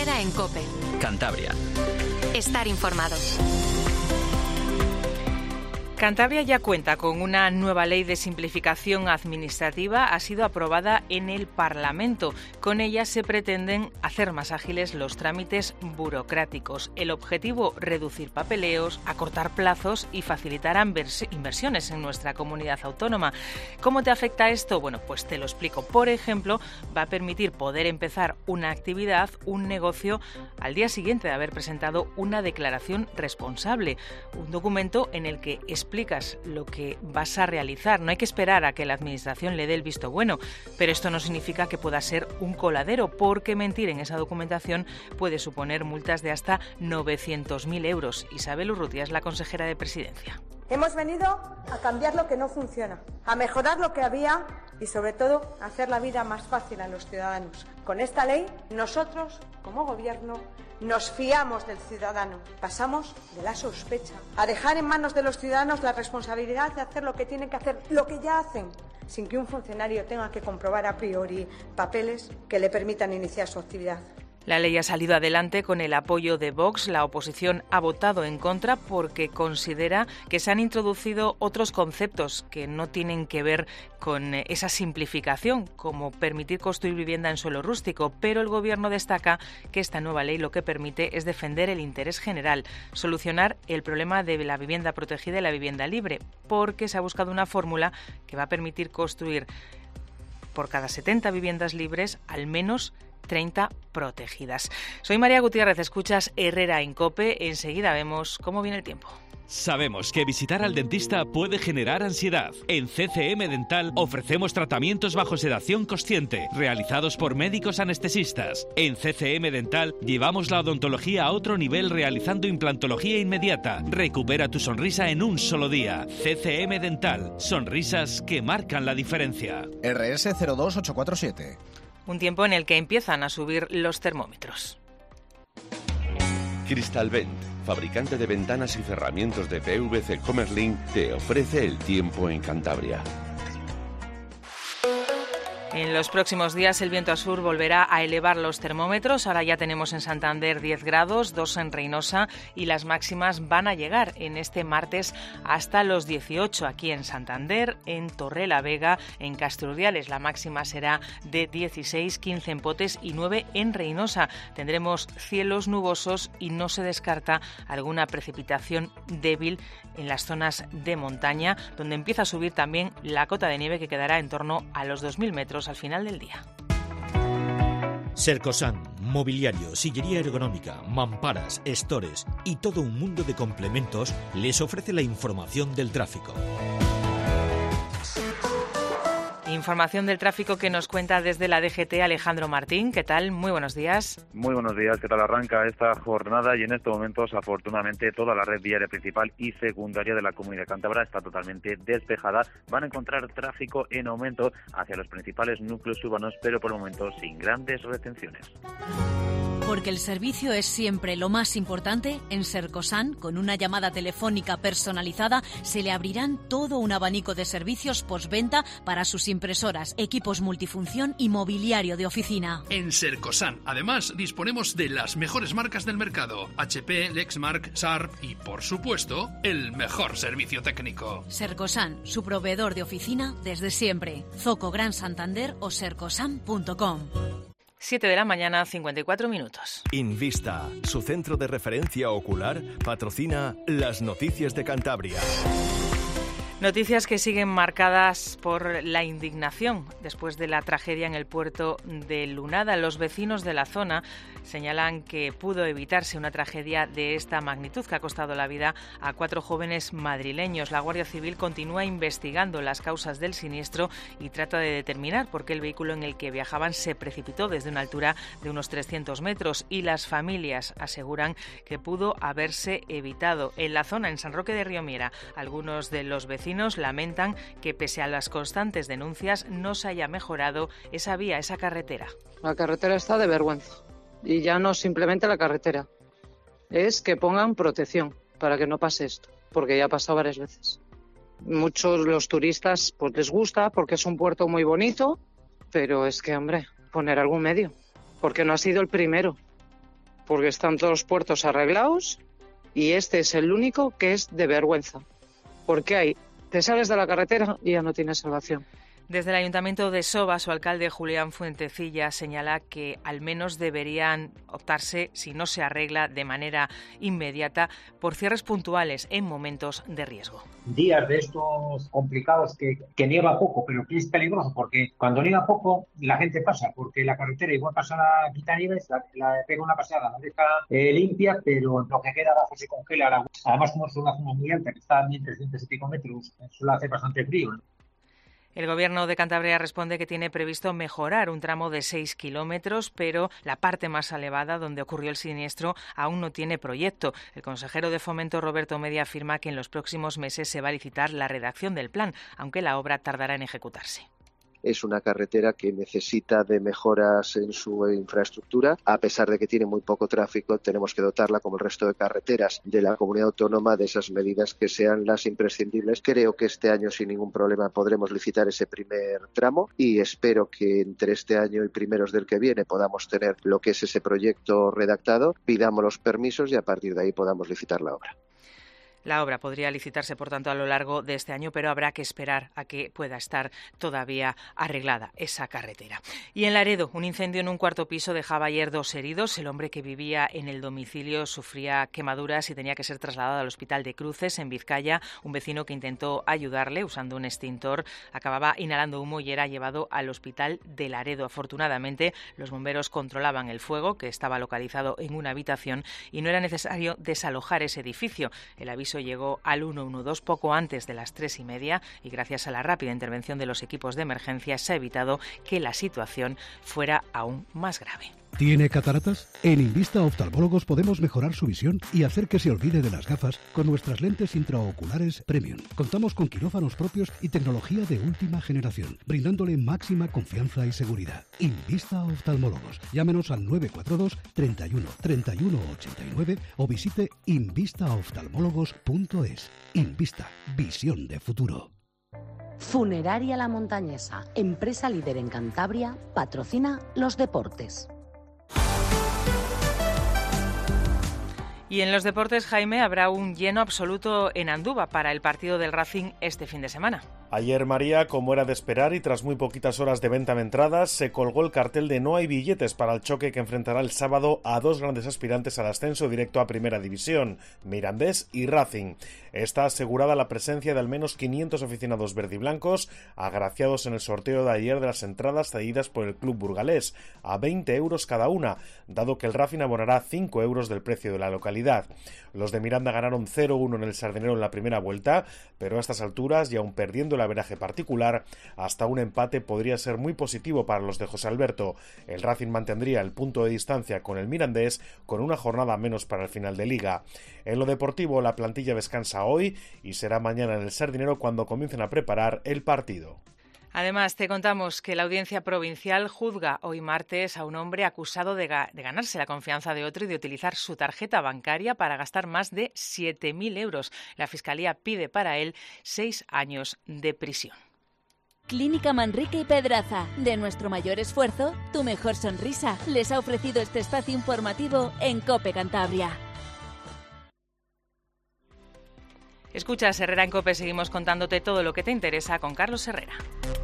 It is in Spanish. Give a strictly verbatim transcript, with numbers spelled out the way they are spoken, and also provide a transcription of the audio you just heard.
Herrera en COPE. Cantabria. Estar informado. Cantabria ya cuenta con una nueva ley de simplificación administrativa. Ha sido aprobada en el Parlamento. Con ella se pretenden hacer más ágiles los trámites burocráticos. El objetivo, reducir papeleos, acortar plazos y facilitar inversiones en nuestra comunidad autónoma. ¿Cómo te afecta esto? Bueno, pues te lo explico. Por ejemplo, va a permitir poder empezar una actividad, un negocio, al día siguiente de haber presentado una declaración responsable. Un documento en el que explica explicas lo que vas a realizar. No hay que esperar a que la administración le dé el visto bueno, pero esto no significa que pueda ser un coladero, porque mentir en esa documentación puede suponer multas de hasta novecientos mil euros. Isabel Urrutia es la consejera de Presidencia. Hemos venido a cambiar lo que no funciona, a mejorar lo que había y, sobre todo, a hacer la vida más fácil a los ciudadanos. Con esta ley, nosotros, como Gobierno, nos fiamos del ciudadano. Pasamos de la sospecha a dejar en manos de los ciudadanos la responsabilidad de hacer lo que tienen que hacer, lo que ya hacen, sin que un funcionario tenga que comprobar a priori papeles que le permitan iniciar su actividad. La ley ha salido adelante con el apoyo de Vox. La oposición ha votado en contra porque considera que se han introducido otros conceptos que no tienen que ver con esa simplificación, como permitir construir vivienda en suelo rústico, pero el Gobierno destaca que esta nueva ley lo que permite es defender el interés general, solucionar el problema de la vivienda protegida y la vivienda libre, porque se ha buscado una fórmula que va a permitir construir por cada setenta viviendas libres al menos treinta protegidas. Soy María Gutiérrez, escuchas Herrera en COPE. Enseguida vemos cómo viene el tiempo. Sabemos que visitar al dentista puede generar ansiedad. En C C M Dental ofrecemos tratamientos bajo sedación consciente, realizados por médicos anestesistas. En C C M Dental llevamos la odontología a otro nivel realizando implantología inmediata. Recupera tu sonrisa en un solo día. C C M Dental, sonrisas que marcan la diferencia. R S cero dos ocho cuatro siete. Un tiempo en el que empiezan a subir los termómetros. Crystalvent, fabricante de ventanas y cerramientos de P V C Comerlin, te ofrece el tiempo en Cantabria. En los próximos días el viento a sur volverá a elevar los termómetros. Ahora ya tenemos en Santander diez grados, dos en Reynosa, y las máximas van a llegar en este martes hasta los dieciocho aquí en Santander, en Torrelavega, en Castrurdiales. La máxima será de dieciséis, quince en Potes y nueve en Reynosa. Tendremos cielos nubosos y no se descarta alguna precipitación débil en las zonas de montaña, donde empieza a subir también la cota de nieve, que quedará en torno a los dos mil metros al final del día. Sercosan, mobiliario, sillería ergonómica, mamparas, estores y todo un mundo de complementos les ofrece la información del tráfico. Información del tráfico que nos cuenta desde la D G T Alejandro Martín. ¿Qué tal? Muy buenos días. Muy buenos días. ¿Qué tal arranca esta jornada? Y en estos momentos, afortunadamente, toda la red viaria principal y secundaria de la Comunidad Cántabra está totalmente despejada. Van a encontrar tráfico en aumento hacia los principales núcleos urbanos, pero por el momento sin grandes retenciones. Porque el servicio es siempre lo más importante, en Sercosan, con una llamada telefónica personalizada, se le abrirán todo un abanico de servicios postventa para sus impresoras, equipos multifunción y mobiliario de oficina. En Sercosan, además, disponemos de las mejores marcas del mercado: H P, Lexmark, Sharp y, por supuesto, el mejor servicio técnico. Sercosan, su proveedor de oficina desde siempre. Zoco Gran Santander o sercosan punto com. siete de la mañana, cincuenta y cuatro minutos. Invista, su centro de referencia ocular, patrocina las noticias de Cantabria. Noticias que siguen marcadas por la indignación después de la tragedia en el puerto de Lunada. Los vecinos de la zona señalan que pudo evitarse una tragedia de esta magnitud que ha costado la vida a cuatro jóvenes madrileños. La Guardia Civil continúa investigando las causas del siniestro y trata de determinar por qué el vehículo en el que viajaban se precipitó desde una altura de unos trescientos metros, y las familias aseguran que pudo haberse evitado. En la zona, en San Roque de Riomiera, algunos de los vecinos lamentan que, pese a las constantes denuncias, no se haya mejorado esa vía, esa carretera. La carretera está de vergüenza. Y ya no simplemente la carretera, es que pongan protección para que no pase esto, porque ya ha pasado varias veces. Muchos los turistas pues les gusta porque es un puerto muy bonito, pero es que, hombre, poner algún medio, porque no ha sido el primero. porque están todos los puertos arreglados y este es el único que es de vergüenza, porque hay, te sales de la carretera y ya no tienes salvación. Desde el Ayuntamiento de Soba, su alcalde Julián Fuentecilla señala que al menos deberían optarse, si no se arregla de manera inmediata, por cierres puntuales en momentos de riesgo. Días de estos complicados que, que nieva poco, pero que es peligroso, porque cuando nieva poco la gente pasa, porque la carretera igual pasa la quitanieves, la, la pega una pasada, la deja eh, limpia, pero lo que queda abajo se congela. La, además, como es una zona muy alta, que está a mil trescientos y pico metros, suele hacer bastante frío, ¿no? El Gobierno de Cantabria responde que tiene previsto mejorar un tramo de seis kilómetros, pero la parte más elevada, donde ocurrió el siniestro, aún no tiene proyecto. El consejero de Fomento, Roberto Media, afirma que en los próximos meses se va a licitar la redacción del plan, aunque la obra tardará en ejecutarse. Es una carretera que necesita de mejoras en su infraestructura. A pesar de que tiene muy poco tráfico, tenemos que dotarla, como el resto de carreteras de la comunidad autónoma, de esas medidas que sean las imprescindibles. Creo que este año sin ningún problema podremos licitar ese primer tramo y espero que entre este año y primeros del que viene podamos tener lo que es ese proyecto redactado, pidamos los permisos y a partir de ahí podamos licitar la obra. La obra podría licitarse, por tanto, a lo largo de este año, pero habrá que esperar a que pueda estar todavía arreglada esa carretera. Y en Laredo, un incendio en un cuarto piso dejaba ayer dos heridos. El hombre que vivía en el domicilio sufría quemaduras y tenía que ser trasladado al hospital de Cruces, en Vizcaya. Un vecino que intentó ayudarle usando un extintor acababa inhalando humo y era llevado al hospital de Laredo. Afortunadamente, los bomberos controlaban el fuego, que estaba localizado en una habitación, y no era necesario desalojar ese edificio. El aviso llegó al ciento doce poco antes de las tres y media y gracias a la rápida intervención de los equipos de emergencia se ha evitado que la situación fuera aún más grave. ¿Tiene cataratas? En Invista Oftalmólogos podemos mejorar su visión y hacer que se olvide de las gafas con nuestras lentes intraoculares Premium. Contamos con quirófanos propios y tecnología de última generación, brindándole máxima confianza y seguridad. Invista Oftalmólogos. Llámenos al nueve cuatro dos, treinta y uno, treinta y uno ochenta y nueve o visite invista oftalmólogos punto es. Invista. Visión de futuro. Funeraria La Montañesa, empresa líder en Cantabria, patrocina los deportes. Y en los deportes, Jaime, habrá un lleno absoluto en Andúba para el partido del Racing este fin de semana. Ayer, María, como era de esperar y tras muy poquitas horas de venta de entradas, se colgó el cartel de no hay billetes para el choque que enfrentará el sábado a dos grandes aspirantes al ascenso directo a Primera División, Mirandés y Racing. Está asegurada la presencia de al menos quinientos aficionados verdiblancos, agraciados en el sorteo de ayer de las entradas cedidas por el club burgalés, a veinte euros cada una, dado que el Racing abonará cinco euros del precio de la localidad. Los de Miranda ganaron cero uno en el Sardinero en la primera vuelta, pero a estas alturas, y aun perdiendo el averaje particular, hasta un empate podría ser muy positivo para los de José Alberto. El Racing mantendría el punto de distancia con el Mirandés, con una jornada menos para el final de Liga. En lo deportivo, la plantilla descansa hoy y será mañana en el Sardinero cuando comiencen a preparar el partido. Además, te contamos que la Audiencia Provincial juzga hoy martes a un hombre acusado de, ga- de ganarse la confianza de otro y de utilizar su tarjeta bancaria para gastar más de siete mil euros. La Fiscalía pide para él seis años de prisión. Clínica Manrique y Pedraza. De nuestro mayor esfuerzo, tu mejor sonrisa. Les ha ofrecido este espacio informativo en COPE Cantabria. Escuchas Herrera en COPE, seguimos contándote todo lo que te interesa con Carlos Herrera.